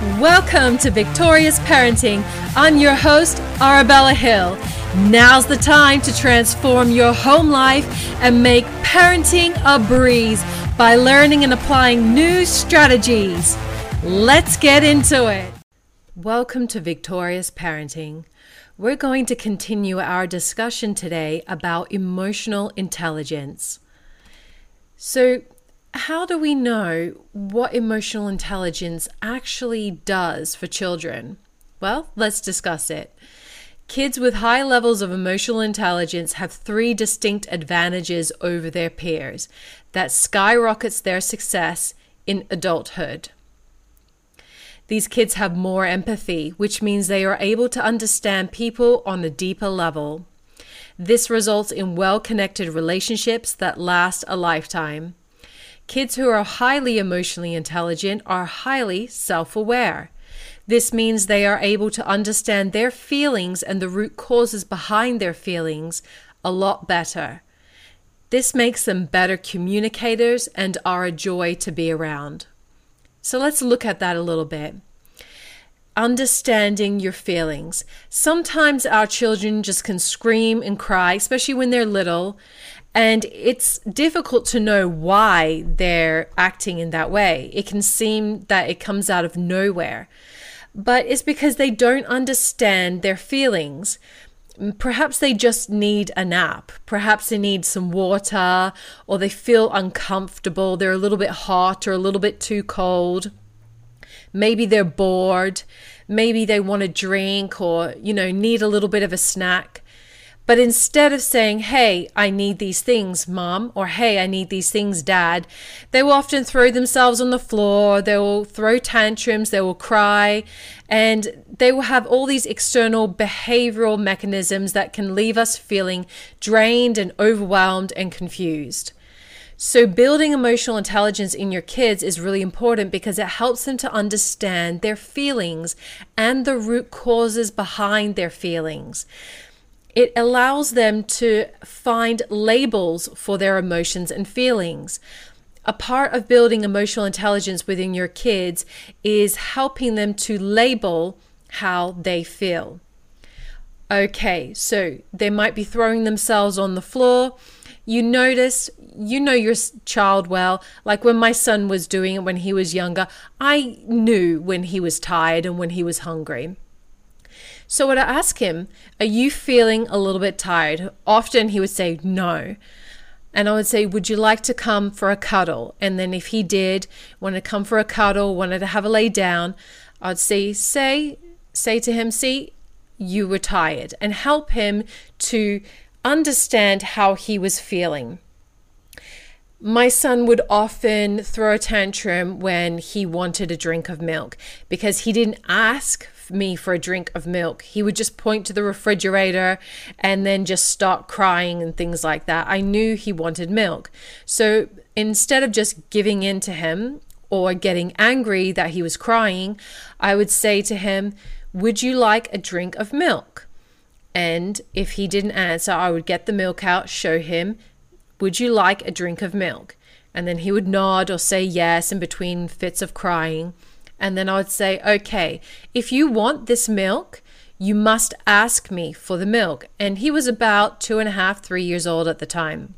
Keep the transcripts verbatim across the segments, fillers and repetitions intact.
Welcome to Victorious Parenting. I'm your host, Arabella Hill. Now's the time to transform your home life and make parenting a breeze by learning and applying new strategies. Let's get into it. Welcome to Victorious Parenting. We're going to continue our discussion today about emotional intelligence. So, how do we know what emotional intelligence actually does for children? Well, let's discuss it. Kids with high levels of emotional intelligence have three distinct advantages over their peers that skyrockets their success in adulthood. These kids have more empathy, which means they are able to understand people on a deeper level. This results in well-connected relationships that last a lifetime. Kids who are highly emotionally intelligent are highly self-aware. This means they are able to understand their feelings and the root causes behind their feelings a lot better. This makes them better communicators and are a joy to be around. So let's look at that a little bit. Understanding your feelings. Sometimes our children just can scream and cry, especially when they're little, and it's difficult to know why they're acting in that way. It can seem that it comes out of nowhere, but it's because they don't understand their feelings. Perhaps they just need a nap. Perhaps they need some water, or they feel uncomfortable. They're a little bit hot or a little bit too cold. Maybe they're bored. Maybe they want a drink or, you know, need a little bit of a snack. But instead of saying, hey, I need these things, Mom, or hey, I need these things, Dad, they will often throw themselves on the floor, they will throw tantrums, they will cry, and they will have all these external behavioral mechanisms that can leave us feeling drained and overwhelmed and confused. So building emotional intelligence in your kids is really important because it helps them to understand their feelings and the root causes behind their feelings. It allows them to find labels for their emotions and feelings. A part of building emotional intelligence within your kids is helping them to label how they feel. Okay, so they might be throwing themselves on the floor. You notice, you know your child well. Like when my son was doing it when he was younger, I knew when he was tired and when he was hungry. So would I ask him, are you feeling a little bit tired? Often he would say no. And I would say, would you like to come for a cuddle? And then if he did, wanted to come for a cuddle, wanted to have a lay down, I'd say, say, say to him, see, you were tired, and help him to understand how he was feeling. My son would often throw a tantrum when he wanted a drink of milk because he didn't ask me for a drink of milk. He would just point to the refrigerator and then just start crying and things like that. I knew he wanted milk. So instead of just giving in to him or getting angry that he was crying, I would say to him, would you like a drink of milk? And if he didn't answer, I would get the milk out, show him, would you like a drink of milk? And then he would nod or say yes in between fits of crying. And then I would say, okay, if you want this milk, you must ask me for the milk. And he was about two and a half, three years old at the time.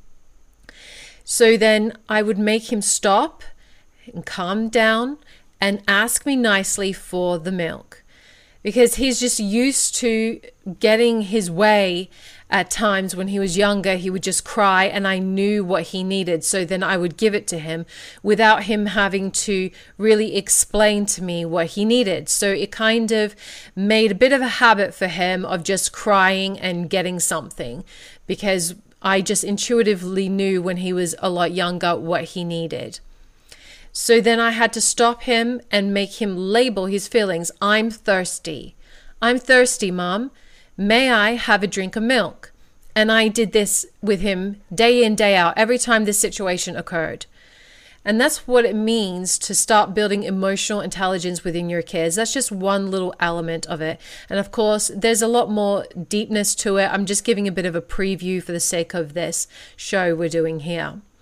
So then I would make him stop and calm down and ask me nicely for the milk. Because he's just used to getting his way. At times when he was younger, he would just cry and I knew what he needed. So then I would give it to him without him having to really explain to me what he needed. So it kind of made a bit of a habit for him of just crying and getting something because I just intuitively knew when he was a lot younger what he needed. So then I had to stop him and make him label his feelings. I'm thirsty. I'm thirsty, Mom. May I have a drink of milk? And I did this with him day in, day out, every time this situation occurred. And that's what it means to start building emotional intelligence within your kids. That's just one little element of it. And of course, there's a lot more deepness to it. I'm just giving a bit of a preview for the sake of this show we're doing here.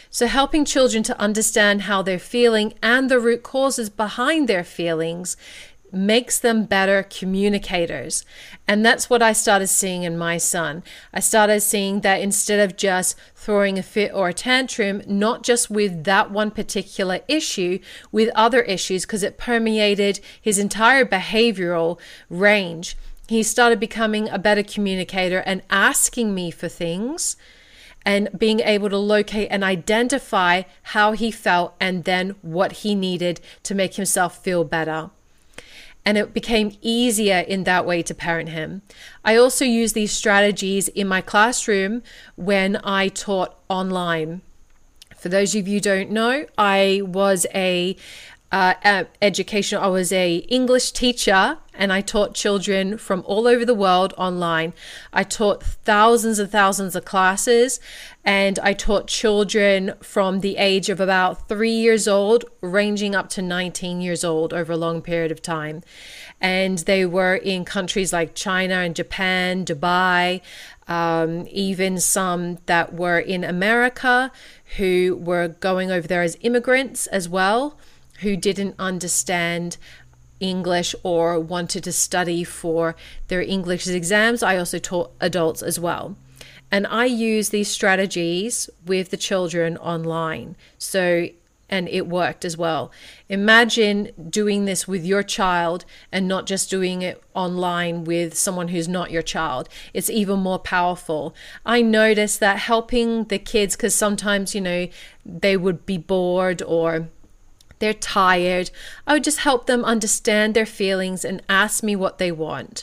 So helping children to understand how they're feeling and the root causes behind their feelings makes them better communicators. And that's what I started seeing in my son. I started seeing that instead of just throwing a fit or a tantrum, not just with that one particular issue, with other issues, because it permeated his entire behavioral range, he started becoming a better communicator and asking me for things and being able to locate and identify how he felt and then what he needed to make himself feel better. And it became easier in that way to parent him. I also use these strategies in my classroom when I taught online. For those of you who don't know, I was a uh, educational, I was a English teacher, and I taught children from all over the world online. I taught thousands and thousands of classes, and I taught children from the age of about three years old, ranging up to nineteen years old over a long period of time. And they were in countries like China and Japan, Dubai, um, even some that were in America who were going over there as immigrants as well, who didn't understand English or wanted to study for their English exams. I also taught adults as well. And I use these strategies with the children online. So, and it worked as well. Imagine doing this with your child and not just doing it online with someone who's not your child. It's even more powerful. I noticed that helping the kids, because sometimes, you know, they would be bored or they're tired, I would just help them understand their feelings and ask me what they want.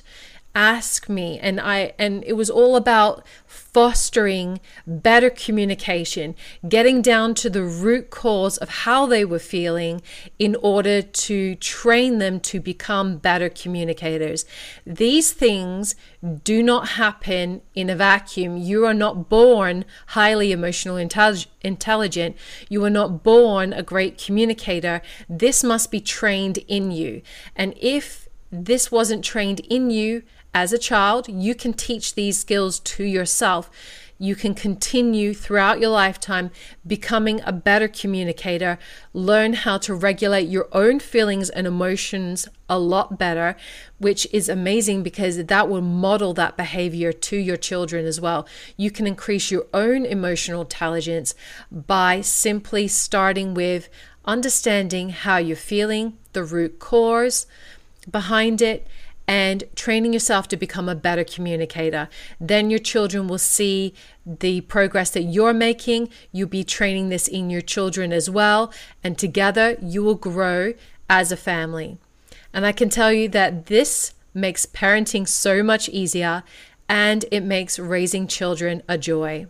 Ask me. And I and it was all about fostering better communication, getting down to the root cause of how they were feeling in order to train them to become better communicators. These things do not happen in a vacuum. You are not born highly emotional intellig- intelligent. You are not born a great communicator. This must be trained in you. And if this wasn't trained in you as a child, you can teach these skills to yourself. You can continue throughout your lifetime becoming a better communicator, learn how to regulate your own feelings and emotions a lot better, which is amazing because that will model that behavior to your children as well. You can increase your own emotional intelligence by simply starting with understanding how you're feeling, the root cause behind it, and training yourself to become a better communicator. Then your children will see the progress that you're making. You'll be training this in your children as well. And together you will grow as a family. And I can tell you that this makes parenting so much easier and it makes raising children a joy.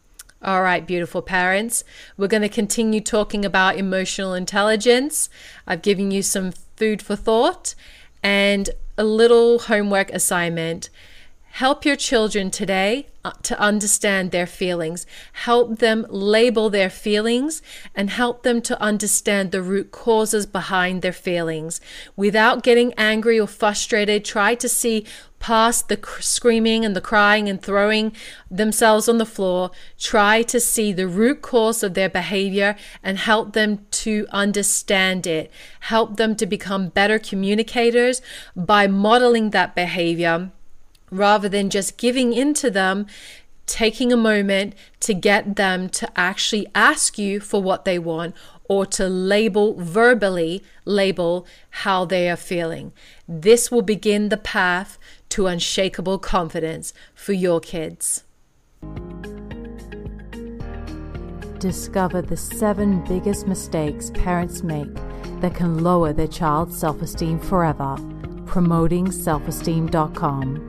All right, beautiful parents, we're going to continue talking about emotional intelligence. I've given you some food for thought and a little homework assignment. Help your children today to understand their feelings. Help them label their feelings and help them to understand the root causes behind their feelings. Without getting angry or frustrated, try to see past the screaming and the crying and throwing themselves on the floor. Try to see the root cause of their behavior and help them to understand it. Help them to become better communicators by modeling that behavior rather than just giving in to them, taking a moment to get them to actually ask you for what they want or to label, verbally label how they are feeling. This will begin the path to unshakable confidence for your kids. Discover the seven biggest mistakes parents make that can lower their child's self-esteem forever. promoting self esteem dot com.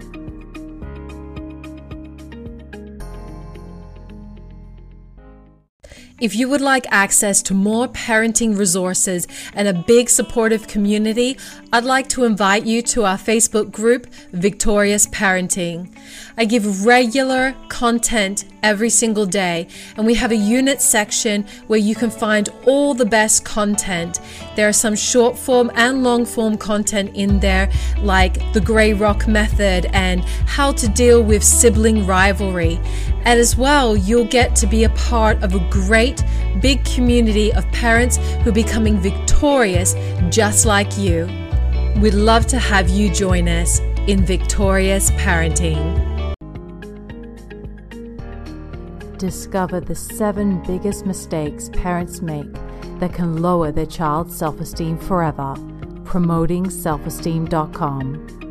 If you would like access to more parenting resources and a big supportive community, I'd like to invite you to our Facebook group, Victorious Parenting. I give regular content every single day. And we have a unit section where you can find all the best content. There are some short form and long form content in there, like the Grey Rock method and how to deal with sibling rivalry. And as well, you'll get to be a part of a great big community of parents who are becoming victorious just like you. We'd love to have you join us in Victorious Parenting. Discover the seven biggest mistakes parents make that can lower their child's self-esteem forever. promoting self esteem dot com